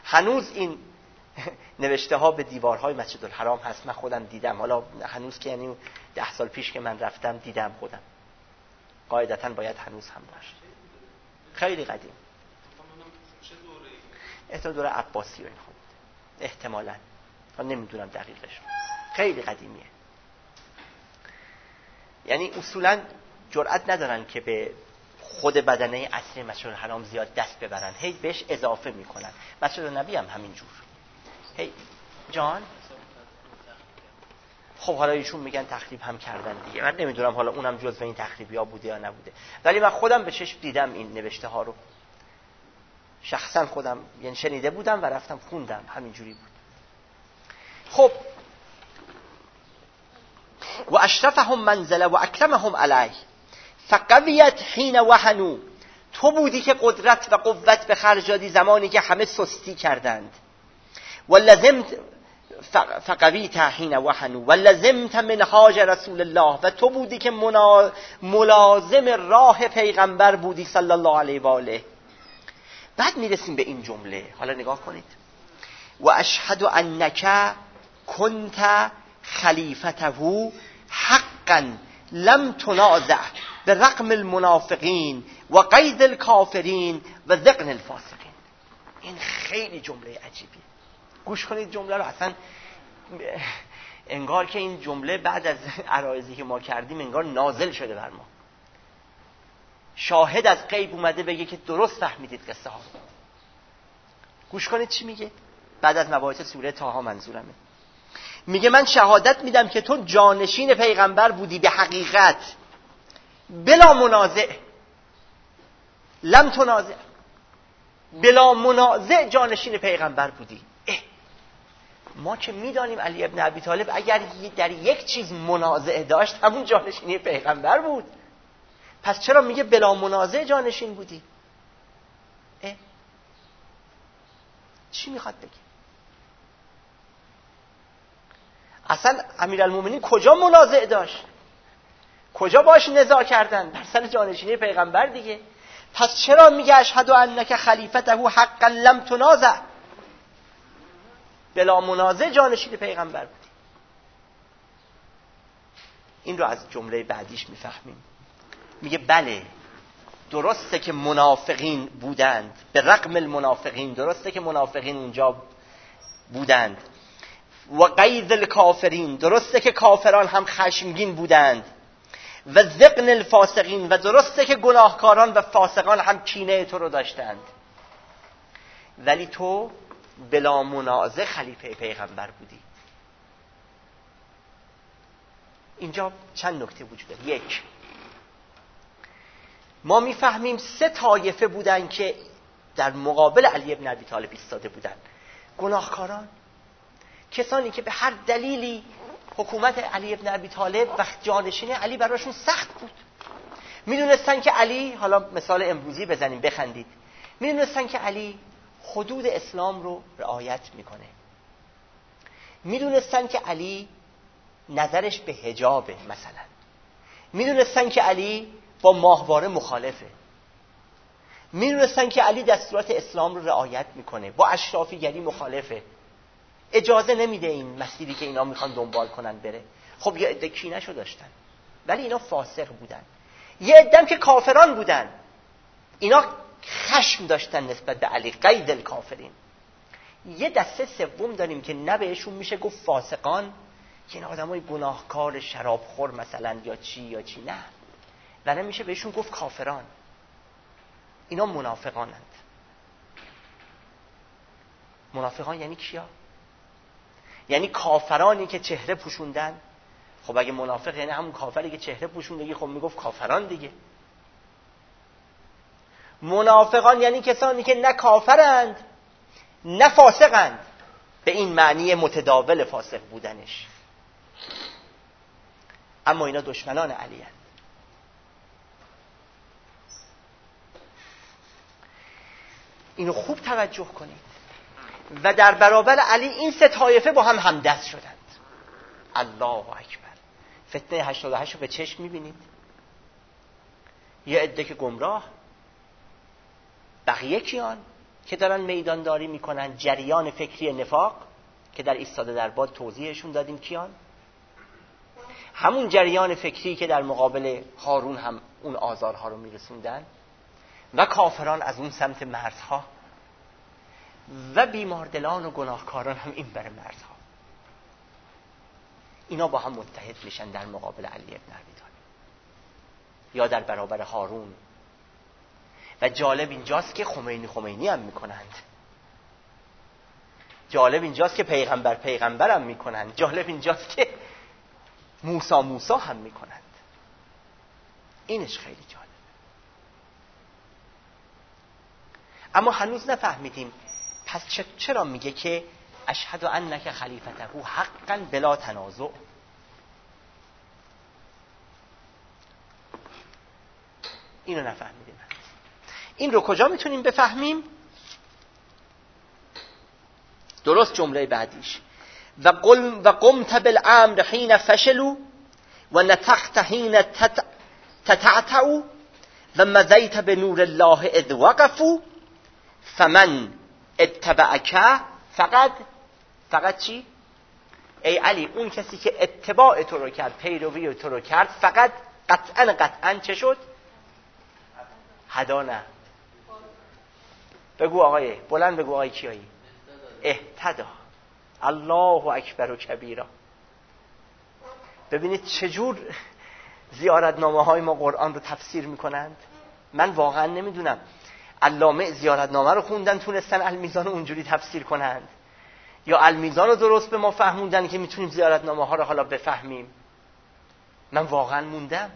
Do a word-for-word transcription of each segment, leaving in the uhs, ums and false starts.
هنوز این نوشته ها به دیوارهای مسجد الحرام هست. من خودم دیدم، حالا هنوز که یعنی ده سال پیش که من رفتم دیدم خودم. قاعدتاً باید هنوز هم باشه. خیلی قدیم. احتمال دوره عباسی و این خود احتمالاً، من نمیدونم دقیقش. خیلی قدیمیه. یعنی اصولاً جرئت ندارن که به خود بدنه اصلی مسجد الحرام زیاد دست ببرن، هی بهش اضافه میکنن. مسجد النبی هم همینجور. هی جان خب حالا ایشون میگن تخریب هم کردن دیگه، من نمیدونم حالا اونم جزو این تخریبی ها بوده یا نبوده، ولی من خودم به چشم دیدم این نوشته ها رو. شخصا خودم یعنی شنیده بودم و رفتم خوندم، همینجوری بود. خب و اشرفهم منزله و اکرمهم علیه فقویت حین وهنوا. تو بودی که قدرت و قوت به خرج دادی زمانی که همه سستی کردند. ولزمت فقویت حین وهنوا ولزمت منهاج رسول الله. و تو بودی که ملازم راه پیغمبر بودی صلی الله علیه و آله. بعد میرسیم به این جمله، حالا نگاه کنید. و اشهد انک کنت خلیفته حقا لم تنازع برغم المنافقین و قید الکافرین و ذقن الفاسقین. این خیلی جمله عجیبیه. گوش کنید جمله رو. اصلا انگار که این جمله بعد از عرایضی که ما کردیم انگار نازل شده بر ما. شاهد از غیب اومده بگه که درست فهمیدید قصه ها. گوش کنید چی میگه بعد از مباحث سوره طه. منظورمه میگه من شهادت میدم که تو جانشین پیغمبر بودی به حقیقت، بلا منازع. لم تنازع، بلا منازع جانشین پیغمبر بودی. اه. ما که میدانیم علی ابن ابی طالب اگر در یک چیز منازع داشت همون جانشینی پیغمبر بود. پس چرا میگه بلا منازع جانشین بودی؟ اه. چی میخواد بگه؟ اصلا امیرالمومنین کجا منازع داشت؟ کجا باش نزاع کردن؟ در سر جانشینی پیغمبر دیگه. پس چرا میگه اشهد انک خلیفته حقا لم تنازع؟ بلا منازع جانشین پیغمبر بود. این رو از جمله بعدیش میفهمیم. میگه بله درسته که منافقین بودند، به رغم المنافقین، درسته که منافقین اونجا بودند. و قید الکافرین، درسته که کافران هم خشمگین بودند. و ذقن الفاسقین، و درسته که گناهکاران و فاسقان هم کینه تو رو داشتند. ولی تو بلا منازع خلیفه پیغمبر بودی. اینجا چند نکته وجود داره. یک، ما میفهمیم سه طایفه بودن که در مقابل علی ابن ابی طالب ایستاده بودن. گناهکاران، کسانی که به هر دلیلی حکومت علی ابن ابی طالب و جانشینی علی براشون سخت بود. میدونستن که علی، حالا مثال امروزی بزنیم بخندید، میدونستن که علی حدود اسلام رو رعایت میکنه. میدونستن که علی نظرش به حجابه مثلا. میدونستن که علی با ماهواره مخالفه. میدونستن که علی دستورات اسلام رو رعایت میکنه، با اشرافیگری مخالفه، اجازه نمیده این مسیری که اینا میخوان دنبال کنن بره. خب یه عده کینه‌شو داشتن، ولی اینا فاسق بودن. یه عده که کافران بودن، اینا خشم داشتن نسبت به علی، قید الکافرین. یه دسته سوم داریم که نه بهشون میشه گفت فاسقان، که اینا آدمای گناهکار شرابخور مثلا یا چی یا چی، نه، و نه میشه بهشون گفت کافران. اینا منافقانند. منافقان یعنی کیا؟ یعنی کافرانی که چهره پوشوندن. خب اگه منافق یعنی همون کافری که چهره پوشوندگی، خب میگفت کافران دیگه. منافقان یعنی کسانی که نه کافرند نه فاسقند، به این معنی متداول فاسق بودنش، اما اینا دشمنان علی هستند. اینو خوب توجه کنید. و در برابر علی این سه طایفه با هم همدست شدند. الله اکبر. فتنه هشتاد و هشت رو به چشم میبینید. یه عده که گمراه، بقیه کیان؟ که دارن میدانداری میکنن جریان فکری نفاق که در ایستاده در باد توضیحشون دادیم کیان؟ همون جریان فکری که در مقابل هارون هم اون آزارها رو میرسوندن و کافران از اون سمت مرزها و بیماردلان و گناهکاران هم این بر مرزها. اینا با هم متحد میشن در مقابل علی ابن ابی طالب یا در برابر هارون. و جالب اینجاست که خمینی خمینی هم میکنند. جالب اینجاست که پیغمبر پیغمبر هم میکنند. جالب اینجاست که موسی موسی هم میکنند. اینش خیلی جالب. اما هنوز نفهمیدیم پس چرا میگه که اشهد انک خلیفته حقا بلا تنازع. اینو نفهمیدیم. این رو کجا میتونیم بفهمیم؟ درست جمله بعدیش و قل و قمت بالامر حين فشلوا و نطقت حين تتعتعوا و مضيت بنور الله اذ وقفوا فمن اتبعك فقط فقط چی؟ ای علی اون کسی که اتباع تو رو کرد، پیروی تو رو کرد، فقط قطعا قطعا چه شد؟ هدانه. بگو آقای بلند بگو آقای کیایی؟ اهتدا. الله اکبر و کبیرا. ببینید چجور زیارتنامه های ما قرآن رو تفسیر میکنند. من واقعا نمیدونم علامه زیارتنامه رو خوندن تونستن المیزان رو اونجوری تفسیر کنند یا المیزان رو درست به ما فهموندن که میتونیم زیارتنامه ها رو حالا بفهمیم. من واقعا موندم.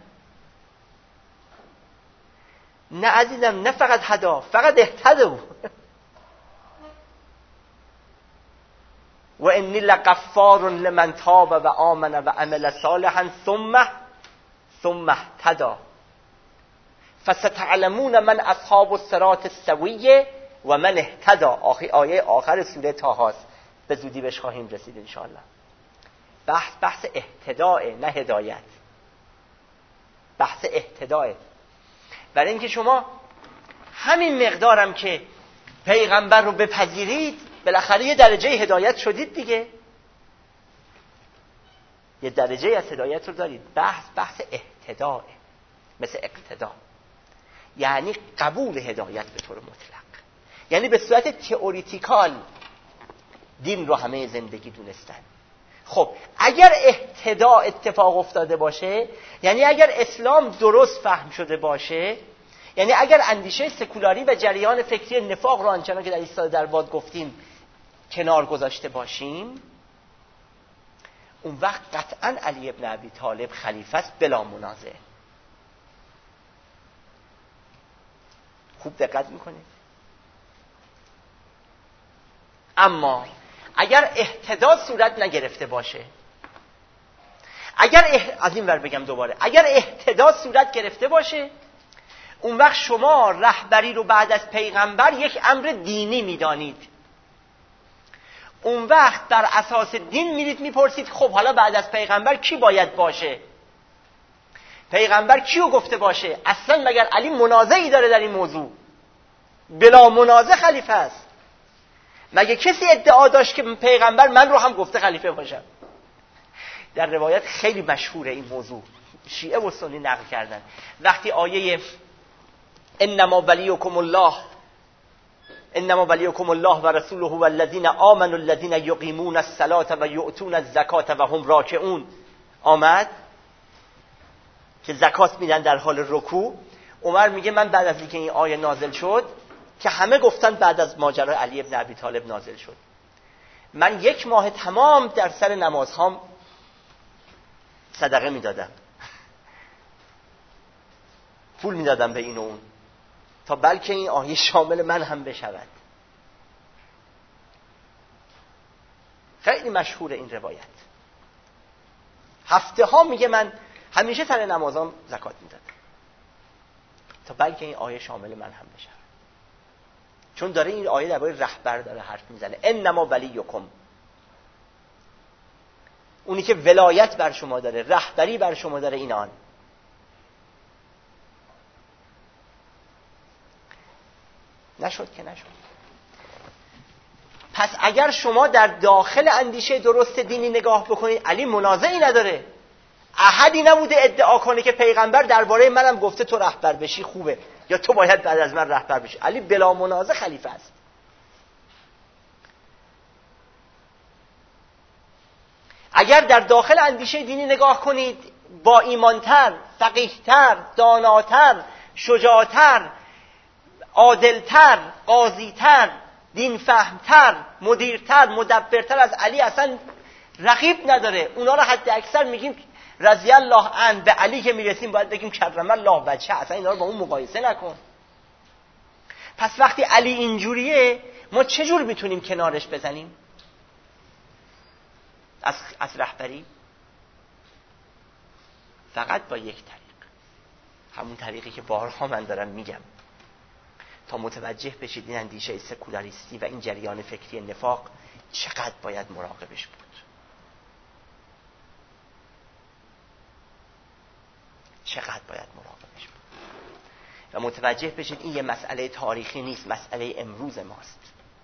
نه عزیزم، نه فقط هدا، فقط اهتدوا. و انی لغفار لمن تاب و آمن و عمل صالحا ثم ثم اهتدى فستعلمون من اصحاب الصراط السوی و من اهتدى. آخر آیه آخر سوره طه است. به زودی بهش خواهیم رسید ان شاء الله. بحث بحث اهتداء، نه هدایت. بحث اهتداء. برای اینکه شما همین مقدارم که پیغمبر رو بپذیرید بالاخره یه درجه هدایت شدید دیگه. یه درجه از هدایت رو دارید. بحث بحث اهتداء، مثل اقتدا، یعنی قبول هدایت به طور مطلق، یعنی به صورت تئوریتیکال دین رو همه زندگی دونستن. خب اگر اهتداء اتفاق افتاده باشه، یعنی اگر اسلام درست فهم شده باشه، یعنی اگر اندیشه سکولاری و جریان فکری نفاق رو آنچنان که در ایستاده در باد گفتیم کنار گذاشته باشیم، اون وقت قطعا علی ابن ابی طالب خلیفه است بلا منازع. خوب دقت میکنید. اما اگر اهتداء صورت نگرفته باشه، اگر اه... از این ور بگم دوباره، اگر اهتداء صورت گرفته باشه، اون وقت شما رهبری رو بعد از پیغمبر یک امر دینی میدانید. اون وقت در اساس دین میرید میپرسید خب حالا بعد از پیغمبر کی باید باشه؟ پیغمبر کیو گفته باشه؟ اصلا مگر علی منازعی داره در این موضوع؟ بلا منازع خلیفه است. مگه کسی ادعا داشت که پیغمبر من رو هم گفته خلیفه باشم؟ در روایت خیلی مشهوره این موضوع، شیعه و سنی نقل کردن. وقتی آیه انما ولیکم الله انما ولیکم الله و رسوله و الذین آمنوا الذین یقیمون الصلاة و یؤتون الزکاة و هم راکعون آمد که زکات میدن در حال رکوع، عمر میگه من بعد از اینکه این آیه نازل شد که همه گفتن بعد از ماجرای علی ابن ابی طالب نازل شد، من یک ماه تمام در سر نمازهام صدقه میدادم، پول میدادم به این و اون، تا بلکه این آیه شامل من هم بشود. خیلی مشهور این روایت. هفته ها میگه من همیشه سر نمازام زکات میدادم تا بلکه این آیه شامل من هم بشود. چون داره این آیه درباره رهبر داره حرف میزنه. انما ولیکم، اونی که ولایت بر شما داره، رهبری بر شما داره، این آن. نشد که نشد. پس اگر شما در داخل اندیشه درست دینی نگاه بکنید، علی منازعی نداره. احدی نبوده ادعا کنه که پیغمبر درباره منم گفته تو رهبر بشی خوبه یا تو باید بعد از من رهبر بشی. علی بلا منازع خلیفه است. اگر در داخل اندیشه دینی نگاه کنید، با ایمانتر، فقیهتر، داناتر، شجاعتر، عادلتر، قاضیتر، دین فهمتر، مدیرتر، مدبرتر از علی اصلا رقیب نداره. اونا رو حد اکثر میگیم رضی الله عنه. به علی که میرسیم باید بگیم کرم الله وجهه. اصلا اینا رو با اون مقایسه نکن. پس وقتی علی اینجوریه، ما چجور میتونیم کنارش بزنیم از از رهبری؟ فقط با یک طریق، همون طریقی که بارها من دارم میگم تا متوجه بشید این اندیشه سکولاریستی و این جریان فکری نفاق چقدر باید مراقبش بود. چقدر باید مراقبش بود و متوجه بشید این یه مسئله تاریخی نیست، مسئله امروز ماست.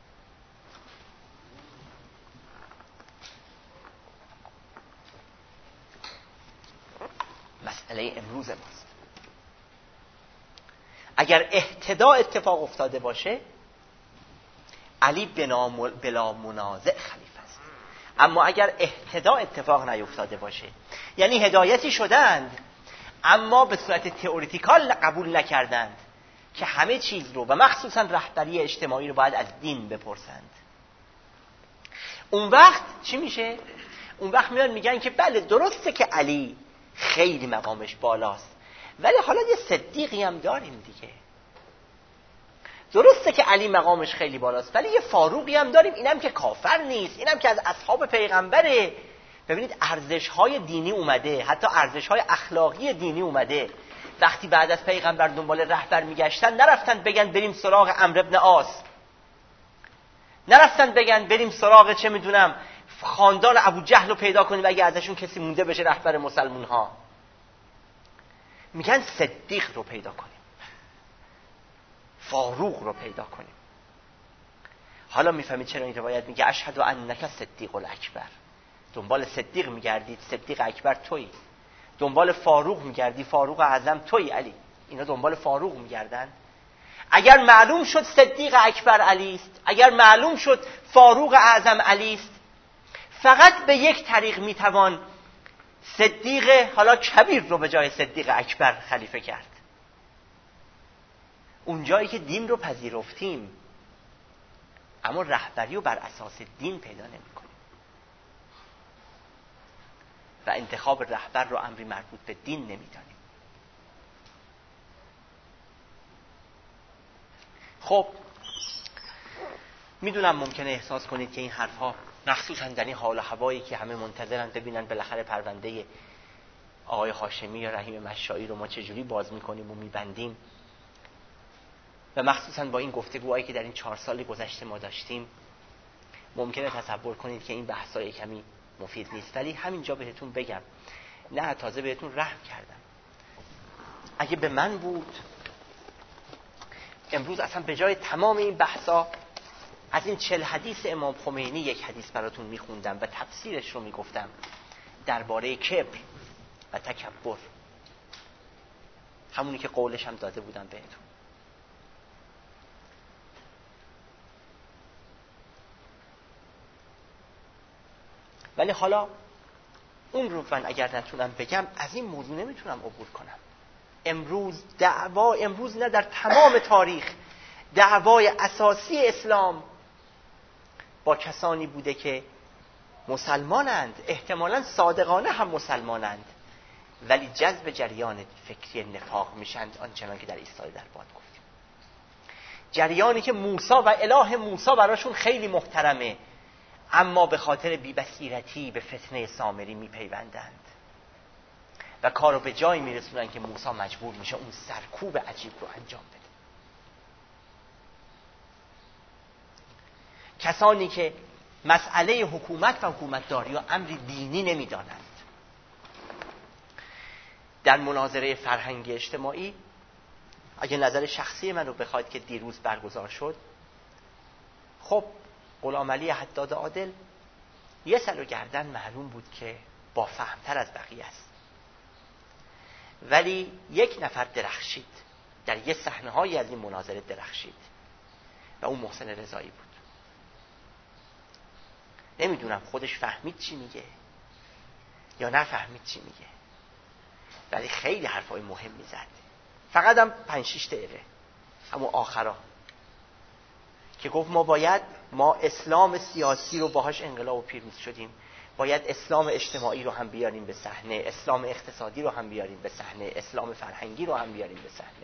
مسئله امروز ماست. اگر اهتداء اتفاق افتاده باشه، علی بلا منازع خلیفه است. اما اگر اهتداء اتفاق نیفتاده باشه، یعنی هدایتی شدند اما به صورت تئوریتیکال قبول نکردند که همه چیز رو و مخصوصا رهبری اجتماعی رو باید از دین بپرسند، اون وقت چی میشه؟ اون وقت میان میگن که بله درسته که علی خیلی مقامش بالاست، ولی حالا یه صدیقی هم داریم دیگه. درسته که علی مقامش خیلی بالاست، ولی یه فاروقی هم داریم، اینم که کافر نیست، اینم که از اصحاب پیغمبره. ببینید ارزش‌های دینی اومده، حتی ارزش‌های اخلاقی دینی اومده. وقتی بعد از پیغمبر دنبال رهبر میگشتن، نرفتن بگن بریم سراغ عمرو بن عاص، نرفتن بگن بریم سراغ چه میدونم خاندان ابو جهل رو پیدا کنیم اگه ازشون کسی مونده بشه رهبر مسلمون ها. میگن صدیق رو پیدا کنیم، فاروق رو پیدا کنیم. حالا میفهمید چرا این روایت میگه اشهد انک صدیق الاکبر. دنبال صدیق میگردید، صدیق اکبر تویی. دنبال فاروق میگردی، فاروق اعظم تویی علی. اینا دنبال فاروق میگردن. اگر معلوم شد صدیق اکبر علی است، اگر معلوم شد فاروق اعظم علی است، فقط به یک طریق میتوان صدیق حالا کبیر رو به جای صدیق اکبر خلیفه کرد. اون جایی که دین رو پذیرفتیم اما رهبری رو بر اساس دین پیدا نمی‌کنیم و انتخاب رهبر رو امری مربوط به دین نمی‌دانیم. خب میدونم ممکنه احساس کنید که این حرفها مخصوصا در این حال و هوایی که همه منتظرن ببینن بالاخره پرونده آقای هاشمی یا رحیم مشایی رو ما چجوری باز میکنیم و میبندیم، و مخصوصا با این گفتگوهایی که در این چهار سال گذشته ما داشتیم، ممکنه تصور کنید که این بحثای کمی مفید نیست. ولی همینجا بهتون بگم، نه تازه بهتون رحم کردم. اگه به من بود امروز اصلا به جای تمام این بحثا از این چل حدیث امام خمینی یک حدیث براتون میخوندم و تفسیرش رو میگفتم درباره کبر و تکبر، همونی که قولش هم داده بودم بهتون. ولی حالا اون رو من اگر نتونم بگم، از این موضوع نمیتونم عبور کنم. امروز دعوا، امروز نه در تمام تاریخ، دعوای اساسی اسلام با کسانی بوده که مسلمانند، احتمالاً صادقانه هم مسلمانند، ولی جذب جریان فکری نفاق میشند، آنچنان که در ایستای در باد گفتیم. جریانی که موسی و اله موسی براشون خیلی محترمه، اما به خاطر بی‌بصیرتی به فتنه سامری میپیوندند و کارو به جایی میرسونن که موسی مجبور میشه اون سرکوب عجیب رو انجام بده. کسانی که مسئله حکومت و حکومتداری و امری دینی نمیدانند، در مناظره فرهنگی اجتماعی، اگه نظر شخصی من رو بخواید که دیروز برگزار شد، خب غلام علی حداد عادل یه سر و گردن معلوم بود که با فهمتر از بقیه است، ولی یک نفر درخشید در یه صحنه هایی از این مناظره درخشید و اون محسن رضایی بود. نمیدونم خودش فهمید چی میگه یا نفهمید چی میگه، ولی خیلی حرفای مهم میزد. فقط هم پنج شیش دقیقه همون آخرا که گفت ما باید ما اسلام سیاسی رو باهاش انقلاب و پیروز شدیم، باید اسلام اجتماعی رو هم بیاریم به صحنه، اسلام اقتصادی رو هم بیاریم به صحنه، اسلام فرهنگی رو هم بیاریم به صحنه.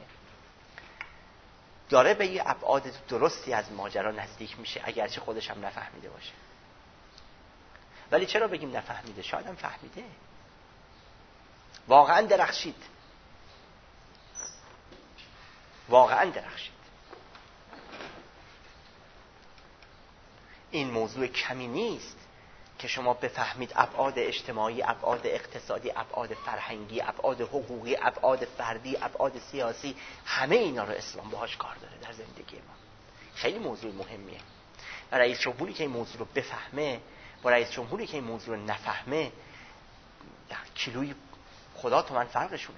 داره به یه ابعاد درستی از ماجرا نزدیک میشه، اگرچه خودش هم نفهمیده باشه. ولی چرا بگیم نفهمیده؟ شاید هم فهمیده. واقعا درخشید، واقعا درخشید. این موضوع کمی نیست که شما بفهمید ابعاد اجتماعی، ابعاد اقتصادی، ابعاد فرهنگی، ابعاد حقوقی، ابعاد فردی، ابعاد سیاسی، همه اینا رو اسلام باهاش کار داره در زندگی ما. خیلی موضوع مهمیه. و رئیس جمهوری که این موضوع رو بفهمه با رئیس جمهوری که این موضوع رو نفهمه، در کیلوی خدا تومن فرقشونه.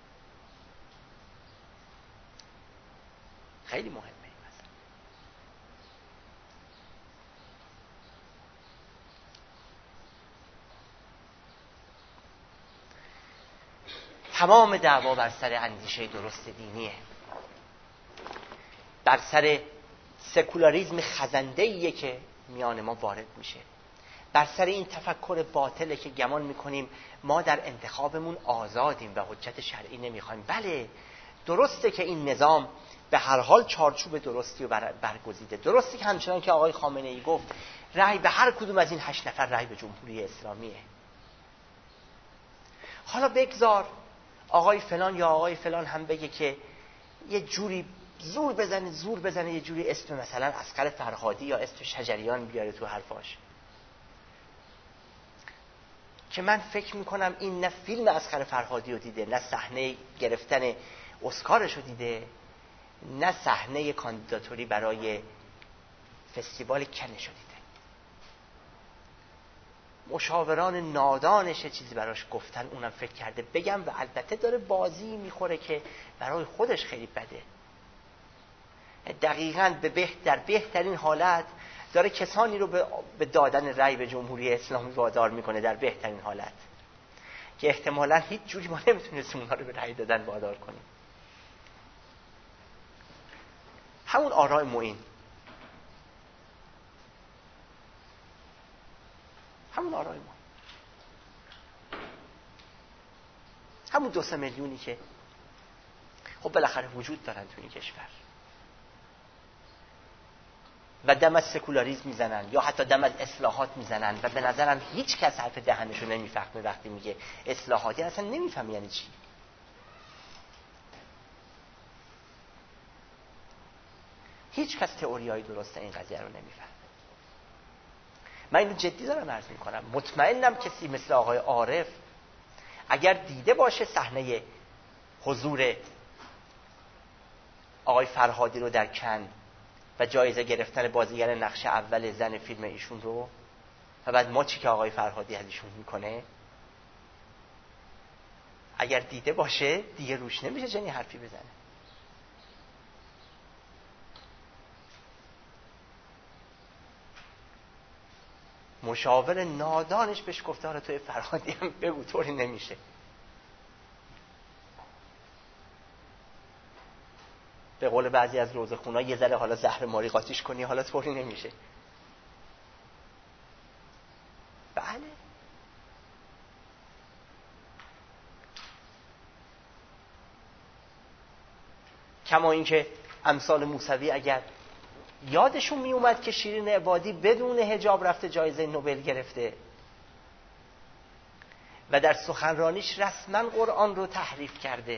خیلی مهمه. تمام دعوا بر سر اندیشه درست دینیه، بر سر سکولاریزم خزنده‌ایه که میان ما وارد میشه، بر سر این تفکر باطله که گمان میکنیم ما در انتخابمون آزادیم و حجت شرعی نمیخوایم. بله درسته که این نظام به هر حال چارچوب درستی رو برگزیده، درسته که همچنان که آقای خامنه ای گفت رأی به هر کدوم از این هشت نفر رأی به جمهوری اسلامیه. حالا بگذار آقای فلان یا آقای فلان هم بگه که یه جوری زور بزنه زور بزنه یه جوری اسم مثلا اصغر فرهادی یا اسم شجریان بیاره تو حرفاش، که من فکر میکنم این نه فیلم اصغر فرهادی رو دیده، نه صحنه گرفتن اسکارش رو دیده، نه صحنه کاندیداتوری برای فستیوال کنش رو دیده. مشاوران نادانش چیزی براش گفتن، اونم فکر کرده بگم، و البته داره بازی میخوره که برای خودش خیلی بده. دقیقاً به بهت در بهترین حالت داره کسانی رو به دادن رأی به جمهوری اسلامی وادار میکنه، در بهترین حالت که احتمالاً هیچ جوری ما نمیتونستیم اونها رو به رأی دادن وادار کنیم. همون آراء معین، همون آراء ما، همون دو سه میلیونی که خب بالاخره وجود دارن تو این کشور و دم از سکولاریسم میزنن یا حتی دم از اصلاحات میزنن و به نظرم هیچ کس حرف دهنشو نمیفهمه وقتی میگه اصلاحاتی، اصلا نمیفهمه یعنی چی. هیچ کس تئوریای درست این قضیه رو نمیفهمه. من اینو جدی دارم عرض میکنم. مطمئنم کسی مثل آقای عارف اگر دیده باشه صحنه حضور آقای فرهادی رو در کن و جایزه گرفتن بازیگر نقش اول زن فیلم ایشون رو، و بعد ما چی که آقای فرهادی از ایشون میکنه، اگر دیده باشه دیگه روش نمیشه چنین حرفی بزنه. مشاور نادانش بهش گفته آره توی فرهادی هم بگو، طوری نمیشه. به قول بعضی از روزخونا یه ذره حالا زهر ماری قاطیش کنی، حالا طوری نمیشه. بله کما اینکه امثال موسوی اگر یادشون می اومد که شیرین عبادی بدون حجاب رفته جایزه نوبل گرفته و در سخنرانیش رسما قرآن رو تحریف کرده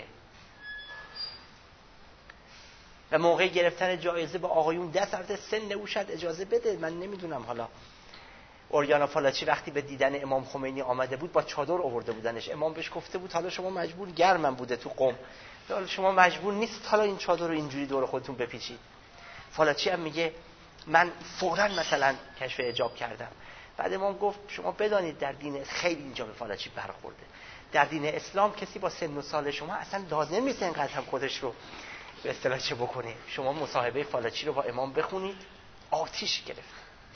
و موقع گرفتن جایزه با آقایون دست رفته، سن او شاید اجازه بده، من نمیدونم. حالا اوریانا فالاچی وقتی به دیدن امام خمینی آمده بود با چادر آورده بودنش، امام بهش گفته بود حالا شما مجبور، گرمم بوده تو قم، حالا شما مجبور نیست حالا این چادر رو اینجوری دور خودتون بپیچید. فالاچی هم میگه من فوراً مثلا کشف حجاب کردم. بعد امام گفت شما بدانید در دین خیلی اینجا به فالچی برخورده. در دین اسلام کسی با سن و سال شما اصلا لازم نیست اینقدر هم خودش رو به اصطلاح چه بکنه. شما مصاحبه فالچی رو با امام بخونید، آتیش گرفت.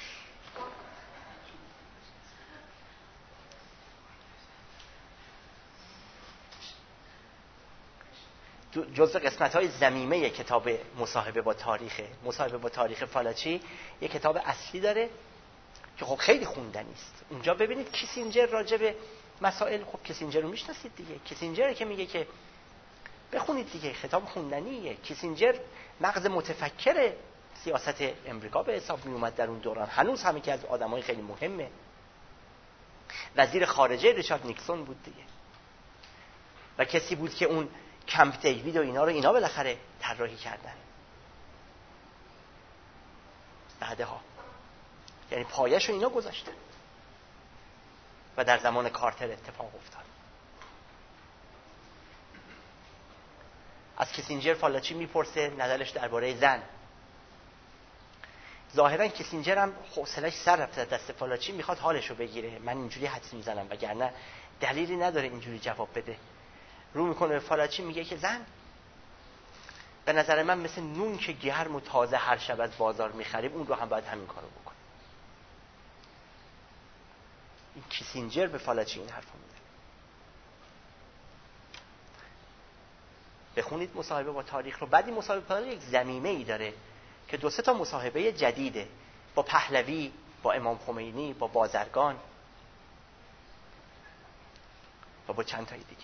جزء قسمت‌های ضمیمه کتاب مصاحبه با تاریخ مصاحبه با تاریخ فالچی یه کتاب اصلی داره که خب خیلی خوندنی است. اونجا ببینید کیسینجر راجع به مسائل، خب کیسینجر رو میشناسید دیگه، کیسینجر که میگه که بخونید دیگه، خطاب خوندنیه. کیسینجر مغز متفکر سیاست امریکا به حساب می اومد در اون دوران، هنوز هم یکی از آدمای خیلی مهمه. وزیر خارجه ریچارد نیکسون بود دیگه، و کسی بود که اون کمپ دیوید و اینا رو اینا بالاخره طراحی کردن بعدها، یعنی پایش رو اینا گذاشتن و در زمان کارتر اتفاق افتاد. از کیسینجر فالچی میپرسه نظرش درباره زن. ظاهرا کیسینجر هم حوصله‌اش سر رفته دست فالچی، میخواد حالشو بگیره، من اینجوری حدس میزنم وگرنه دلیلی نداره اینجوری جواب بده. رو میکنه به فالچی میگه که زن به نظر من مثل نون که گرم و تازه هر شب از بازار میخریم، اون رو هم باید همین کارو بکنه. این کیسینجر به فالچی این حرفو میزنه. بخونید مصاحبه با تاریخ رو. بعد این مصاحبه با تاریخ یک ضمیمه ای داره که دو سه تا مصاحبه جدیده، با پهلوی، با امام خمینی، با بازرگان و با چند تای دیگه.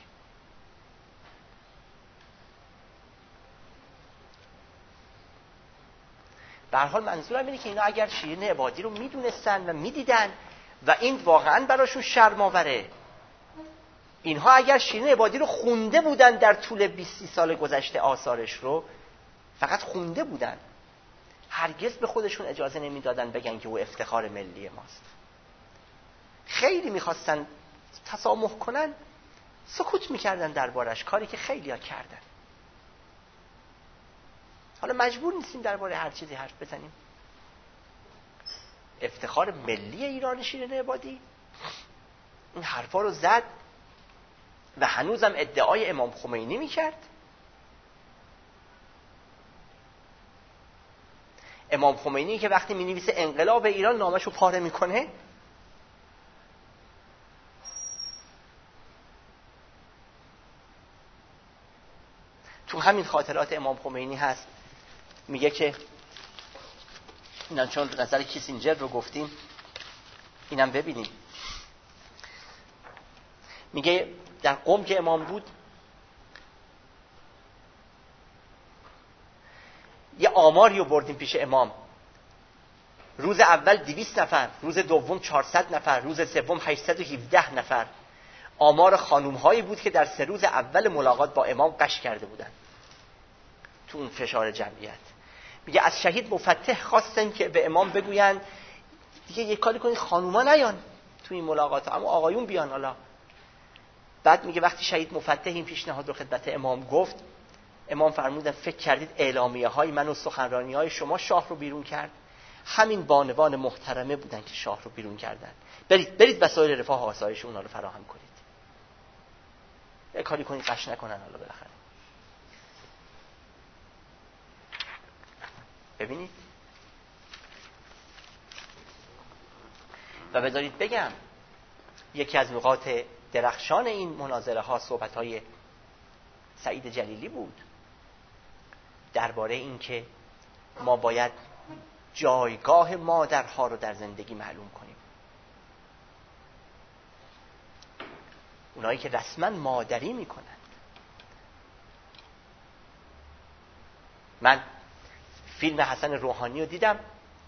به هر حال منظورم اینه که اینا اگر شیرین عبادی رو میدونستن و میدیدن و این واقعا براشون شرم‌آوره، اینها اگر شیرین عبادی رو خونده بودن در طول بیست سال گذشته، آثارش رو فقط خونده بودن، هرگز به خودشون اجازه نمیدادن بگن که او افتخار ملی ماست. خیلی میخواستن تسامح کنن، سکوت میکردن دربارش، کاری که خیلی ها کردن. حالا مجبور نیستیم درباره هر چیزی حرف بزنیم. افتخار ملی ایران شیرین عبادی این حرفا رو زد و هنوزم ادعای امام خمینی میکرد. امام خمینی که وقتی مینویسه انقلاب ایران نامشو پاره میکنه، تو همین خاطرات امام خمینی هست، میگه که اینا چون نظر کیسینجر رو گفتیم اینم ببینیم. میگه در قم که امام بود یه آماری رو بردیم پیش امام، روز اول دویست نفر، روز دوم چهارصد نفر، روز سوم هشتصد و هفده نفر. آمار خانوم هایی بود که در سه روز اول ملاقات با امام قش کرده بودن تو اون فشار جمعیت. میگه از شهید مفتح خواستن که به امام بگوین دیگه یک کاری کنید خانوما نیان تو این ملاقات، اما آقایون بیان. حالا بعد میگه وقتی شهید مفتح این پیشنهاد رو خدمت امام گفت، امام فرمودن فکر کردید اعلامیه های من و سخنرانی های شما شاه رو بیرون کرد؟ همین بانوان محترمه بودن که شاه رو بیرون کردن. برید برید وسایل رفاه و آسایش اونا رو فراهم کنید، یک کاری کنید قش نکنن. حالا بالاخره ببینید. و بذارید بگم یکی از نقاط درخشان این مناظره ها صحبت های سعید جلیلی بود درباره این که ما باید جایگاه مادرها رو در زندگی معلوم کنیم. اونایی که رسما مادری میکنند. من فیلم حسن روحانی رو دیدم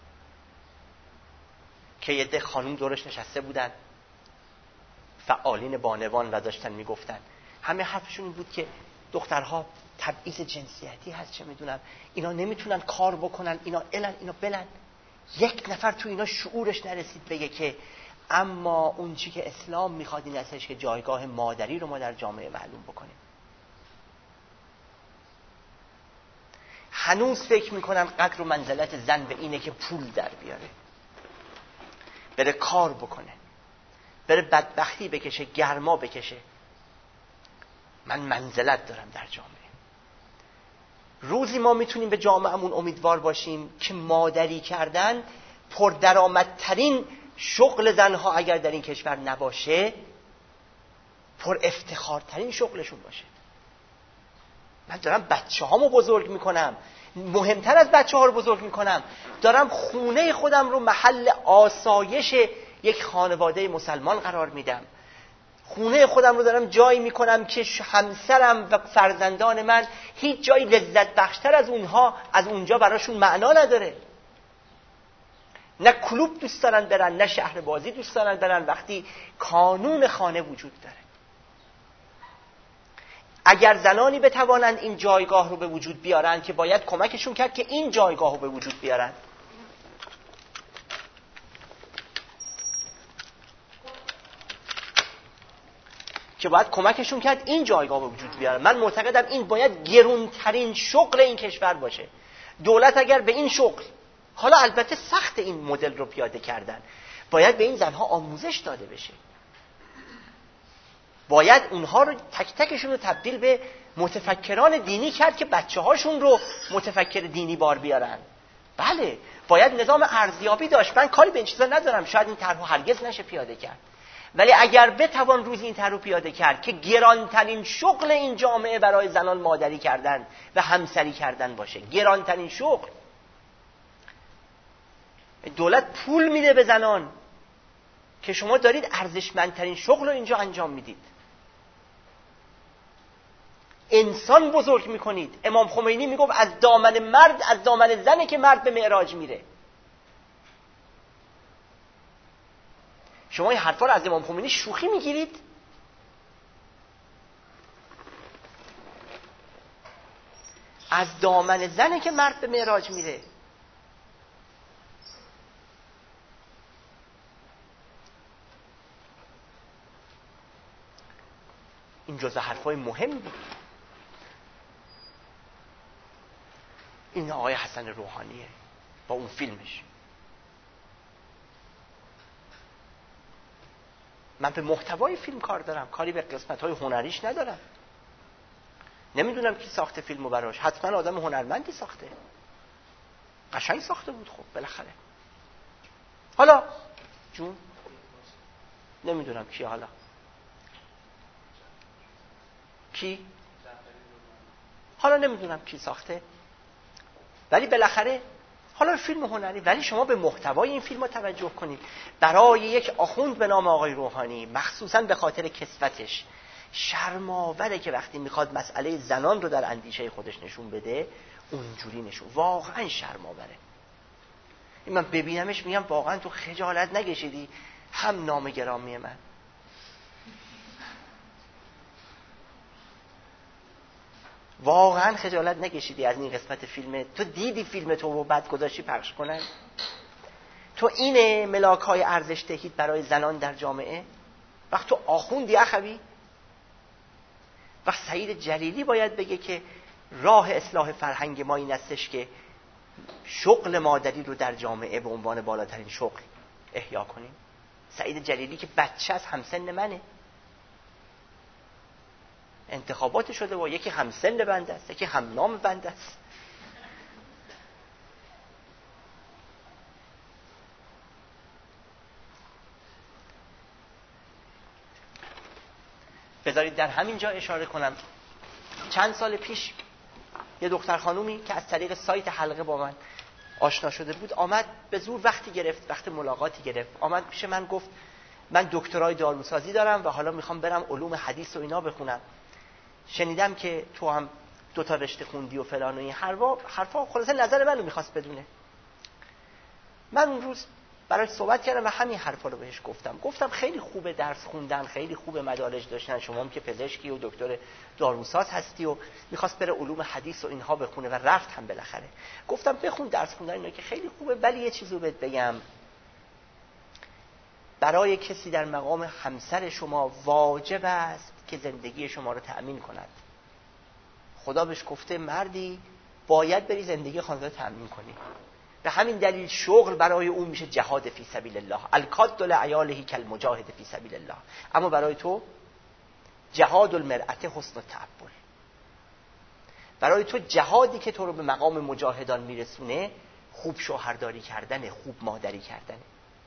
که یه ده خانوم دورش نشسته بودن، فعالین بانوان، و داشتن میگفتن، همه حرفشون این بود که دخترها تبعیض جنسیتی هست، چه میدونم اینا نمیتونن کار بکنن، اینا الن اینا بلن. یک نفر تو اینا شعورش نرسید بگه که اما اون چی که اسلام میخواد این هستش که جایگاه مادری رو ما در جامعه معلوم بکنیم. هنوز فکر میکنن قدر و منزلت زن به اینه که پول در بیاره، بره کار بکنه، بره بدبختی بکشه، گرما بکشه. من منزلت دارم در جامعه. روزی ما میتونیم به جامعهمون امیدوار باشیم که مادری کردن پردرآمدترین شغل زنها اگر در این کشور نباشه، پر افتخارترین شغلشون باشه. من دارم بچه هامو بزرگ میکنم، مهمتر از بچه ها رو بزرگ میکنم، دارم خونه خودم رو محل آسایش یک خانواده مسلمان قرار میدم. خونه خودم رو دارم جایی میکنم که همسرم و فرزندان من هیچ جایی لذت بخشتر از اونها از اونجا براشون معنا نداره. نه کلوب دوست دارن برن، نه شهر بازی دوست دارن برن وقتی کانون خانه وجود داره. اگر زنانی بتوانند این جایگاه رو به وجود بیارن که باید کمکشون کرد که این جایگاه رو به وجود بیارن. که باید کمکشون کرد این جایگاه به وجود بیارن. من معتقدم این باید گرونترین شغل این کشور باشه. دولت اگر به این شغل، حالا البته سخت این مدل رو پیاده کردن، باید به این زنها آموزش داده بشه. باید اونها رو تک تکشون رو تبدیل به متفکران دینی کرد که بچه هاشون رو متفکر دینی بار بیارن. بله، باید نظام ارزیابی داشت. من کاری به این چیزا ندارم، شاید این طرحو هرگز نشه پیاده کرد، ولی اگر بتوان روزی این طرحو پیاده کرد که گرانترین شغل این جامعه برای زنان مادری کردن و همسری کردن باشه، گرانترین شغل. دولت پول میده به زنان که شما دارید ارزشمندترین شغل رو اینجا انجام میدید، انسان بزرگ میکنید. امام خمینی میگفت از دامن مرد، از دامن زنه که مرد به معراج میره. شما این حرفا رو از امام خمینی شوخی میگیرید؟ از دامن زنه که مرد به معراج میره. این جزء حرفای مهم بود. این آقای حسن روحانیه با اون فیلمش. من به محتوای فیلم کار دارم، کاری به قسمت‌های هنریش ندارم. نمیدونم کی ساخته فیلمو براش، حتما آدم هنرمندی ساخته، قشنگ ساخته بود. خب بالاخره حالا جون نمیدونم کی، حالا کی، حالا نمیدونم کی ساخته، ولی بالاخره حالا فیلم هنری. ولی شما به محتوای این فیلم توجه کنید. برای یک آخوند به نام آقای روحانی، مخصوصا به خاطر کسوتش، شرم‌آوره که وقتی میخواد مسئله زنان رو در اندیشه خودش نشون بده اونجوری نشون. واقعا شرم‌آوره. من ببینمش میگم واقعا تو خجالت نکشیدی؟ هم نام گرامی من، واقعا خجالت نکشیدی از این قسمت فیلم؟ تو دیدی فیلم تو و بعد گذاشتی پخش کنن؟ تو اینه ملاک‌های ارزش دهید برای زنان در جامعه؟ وقت تو آخوندی اخوی؟ وقت سعید جلیلی باید بگه که راه اصلاح فرهنگ ما این استش که شغل مادری رو در جامعه به عنوان بالاترین شغل احیا کنیم. سعید جلیلی که بچه از همسن منه، انتخابات شده و یکی همسن بنده است، یکی هم نام بنده است. بذارید در همین جا اشاره کنم، چند سال پیش یه دختر خانومی که از طریق سایت حلقه با من آشنا شده بود آمد به زور، وقتی گرفت، وقت ملاقاتی گرفت، آمد پیش من گفت من دکترای داروسازی دارم و حالا میخوام برم علوم حدیث و اینا بخونم. شنیدم که تو هم دو تا رشته خوندی و فلان و این حرفا حرفا خلاصه نظر منو میخواست بدونه. من اون روز براش صحبت کردم و همین حرفا رو بهش گفتم. گفتم خیلی خوبه درس خوندن، خیلی خوبه مدارج داشتن، شما هم که پزشکی و دکتر داروساز هستی و میخواست بره علوم حدیث و اینها بخونه و رفت هم بالاخره. گفتم بخون، درس خوندن اینا که خیلی خوبه، ولی یه چیزی رو بهت بگم، برای کسی در مقام همسر شما واجب است که زندگی شما رو تأمین کند. خدا بهش گفته مردی باید بری زندگی خانواده تامین کنی. به همین دلیل شغل برای اون میشه جهاد فی سبیل الله، الکاد لعیاله کالمجاهد فی سبیل الله. اما برای تو جهاد المرأة حسن التعبل، برای تو جهادی که تو رو به مقام مجاهدان میرسونه خوب شوهرداری کردنه، خوب مادری کردنه.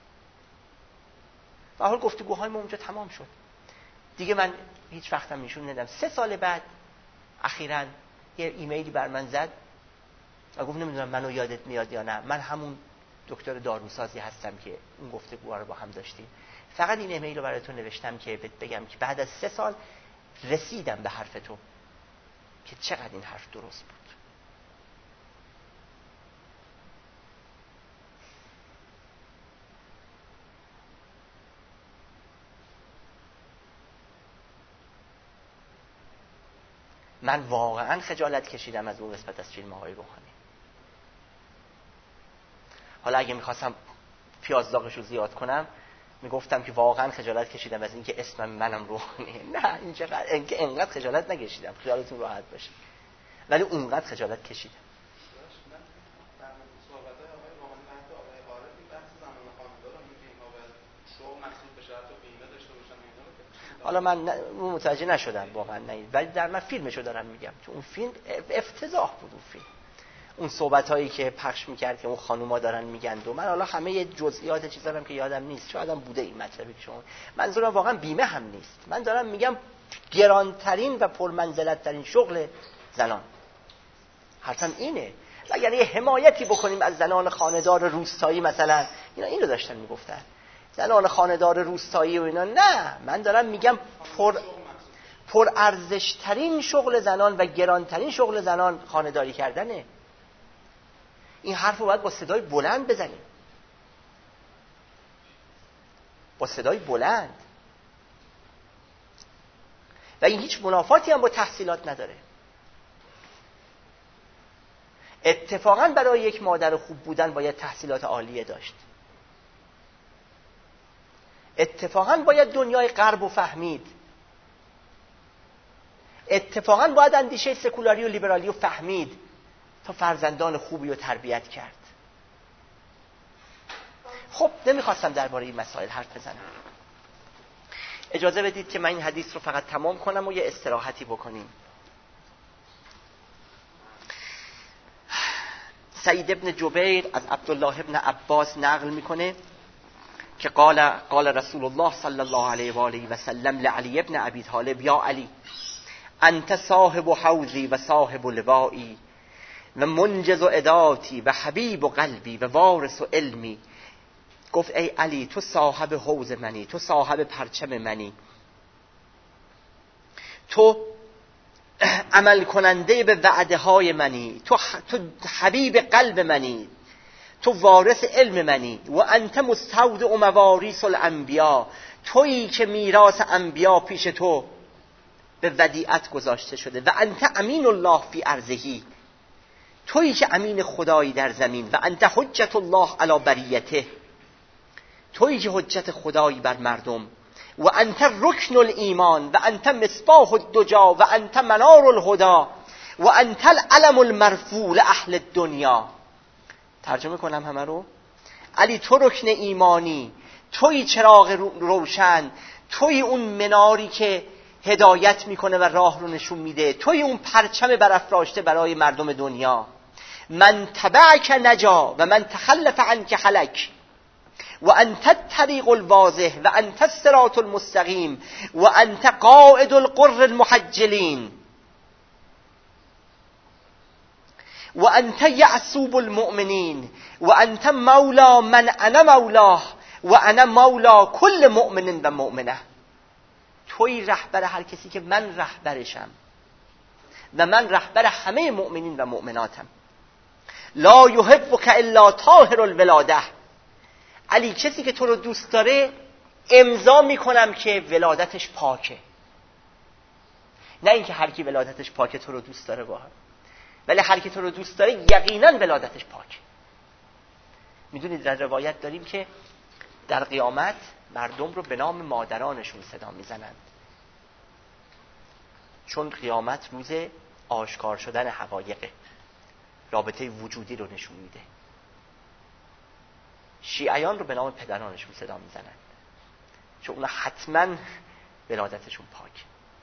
و حال گفتگوهای ما اونجا تمام شد دیگه. من هیچ وقتم نشون ندم. سه سال بعد اخیراً یه ایمیلی بر من زد و گفت نمیدونم منو یادت میاد یا نه، من همون دکتر داروسازی هستم که اون گفتگوها رو با هم داشتیم. فقط این ایمیل رو برای تو نوشتم که بگم که بعد از سه سال رسیدم به حرف تو که چقدر این حرف درست بود. من واقعا خجالت کشیدم از اون قسمت از فیلم های روحانی. حالا اگه میخواستم پیازداغش رو زیاد کنم میگفتم که واقعا خجالت کشیدم از اینکه اسمم منم روحانیه. نه اینقدر اینقدر خجالت نکشیدم، خیالتون راحت باشه، ولی اونقدر خجالت کشیدم. حالا من متوجه نشدم واقعا، نه ولی در من فیلمشو دارم میگم. تو اون فیلم افتضاح بود اون فیلم، اون صحبتایی که پخش میکرد که اون خانوما دارن میگن. و من حالا همه جزئیات چیزا رو که یادم نیست، شاید هم بوده این مطلبی که شما، منظورم واقعا بیمه هم نیست، من دارم میگم گرانترین و پرمنزلت ترین شغل زنان حتما اینه. اگر یه حمایتی بکنیم از زنان خانه‌دار روستایی مثلا، اینا اینو داشتن میگفتن زنان خانه‌دار روستایی و اینا، نه من دارم میگم پر پر ارزش ترین شغل زنان و گرانترین شغل زنان خانه‌داری کردنه. این حرف رو باید با صدای بلند بزنیم، با صدای بلند. و این هیچ منافاتی هم با تحصیلات نداره. اتفاقا برای یک مادر خوب بودن باید تحصیلات عالیه داشت. اتفاقا باید دنیای غرب و فهمید. اتفاقا باید اندیشه سکولاری و لیبرالی رو فهمید تا فرزندان خوبی رو تربیت کرد. خب نمیخواستم درباره این مسائل حرف بزنم. اجازه بدید که من این حدیث رو فقط تمام کنم و یه استراحتی بکنیم. سعید ابن جبیر از عبدالله ابن عباس نقل میکنه که قال قال رسول الله صلی الله علیه و آله و سلم لعلی ابن ابی طالب یا علی انت صاحب حوضی و صاحب لوایی و منجز اداتی و حبیب و قلبی و وارث و علمی. گفت ای علی تو صاحب حوض منی، تو صاحب پرچم منی، تو عمل کننده به وعده های منی، تو تو حبیب قلب منی، تو وارث علم منی. و انت مستودع مواریث الانبیا، تویی که میراث انبیا پیش تو به ودیعت گذاشته شده. و انت امین الله فی ارضه، تویی که امین خدایی در زمین. و انت حجت الله علی بریته، تویی که حجت خدایی بر مردم. و انت رکن الایمان و انت مصباح الدجا و انت منار الهدى و انت العلم المرفوع لاهل الدنیا. ترجمه کنم همه رو. علی تو رکن ایمانی، تویی چراغ روشن، تویی اون مناری که هدایت میکنه و راه رو نشون میده، تویی اون پرچم برافراشته برای مردم دنیا. من تبعک نجا و من تخلف عنک هلک و انت الطریق الواضح و انت الصراط المستقیم و انت قائد القر المحجلین و انت یعصوب المؤمنین و انت مولا من انا مولاه و انا مولا کل مؤمن و مؤمنه. توی رهبر هر کسی که من رهبرشم و من رهبر همه مؤمنین و مؤمناتم. لا یحبک الا طاهر الولاده. علی کسی که تو رو دوست داره امضا میکنم که ولادتش پاکه. نه اینکه هر کی ولادتش پاکه تو رو دوست داره با هم، ولی هر کی تو رو دوست داره یقینا ولادتش پاکه. میدونید در روایت داریم که در قیامت مردم رو به نام مادرانشون صدا میزنند، چون قیامت روز آشکار شدن حقایقه. رابطه وجودی رو نشون میده. شیعیان رو به نام پدرانشون صدا میزنن چون اونا حتما ولادتشون پاک،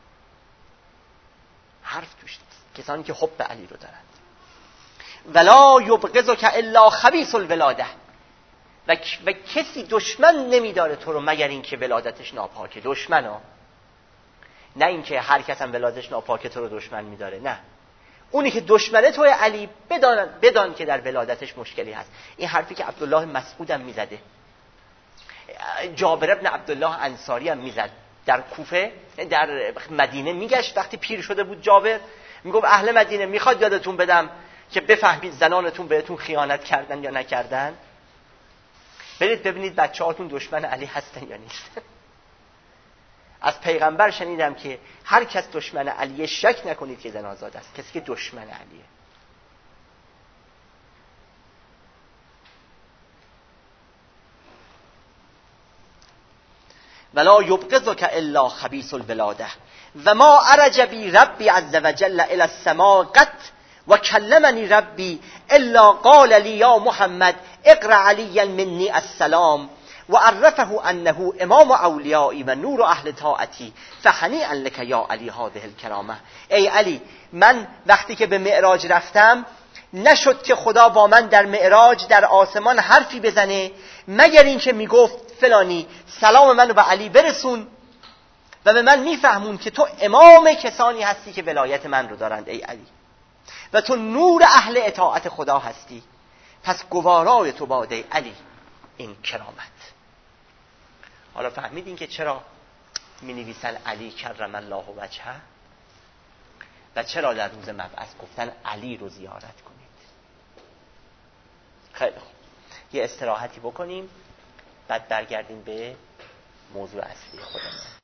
حرف توش نیست. کسانی که حب علی رو دارن. ولا یبغضک الا خبیث الولاده، و, و کسی دشمن نمیداره تو رو مگر اینکه ولادتش ناپاکه. دشمنا، نه اینکه هر کس هم ولادتش ناپاکه تو رو دشمن میداره، نه، اونی که دشمنه توی علی بدان بدان که در ولادتش مشکلی هست. این حرفی که عبدالله مسعود هم میزده، جابر ابن عبدالله انصاری هم میزد. در کوفه، در مدینه میگشت وقتی پیر شده بود جابر، میگفت اهل مدینه میخواد یادتون بدم که بفهمید زنانتون بهتون خیانت کردن یا نکردن؟ برید ببینید بچه هاتون دشمن علی هستن یا نیست. از پیغمبر شنیدم که هر کس دشمن علیه شک نکنید که زنازاد است، کسی که دشمن علیه. ولا یبغضک الا خبیث الولاده و ما ارج بی ربی عز وجل الى السماء قط و کلمنی ربی الا قال لی یا محمد اقرأ علی منی السلام و عرفه انه امام اولیایی و نور اهل طاعتی فهنیئا لک یا علی هذه الکرامه. ای علی، من وقتی که به معراج رفتم نشد که خدا با من در معراج در آسمان حرفی بزنه مگر اینکه میگفت فلانی سلام منو به علی برسون و به من میفهمون که تو امام کسانی هستی که ولایت من رو دارند ای علی، و تو نور اهل اطاعت خدا هستی، پس گوارای تو باد ای علی این کرامت. حالا فهمیدین که چرا می نویسن علی کرم الله وجهه و چرا در روز مبعث گفتن علی رو زیارت کنید. خیلی خوب، یه استراحتی بکنیم بعد برگردیم به موضوع اصلی خودمون.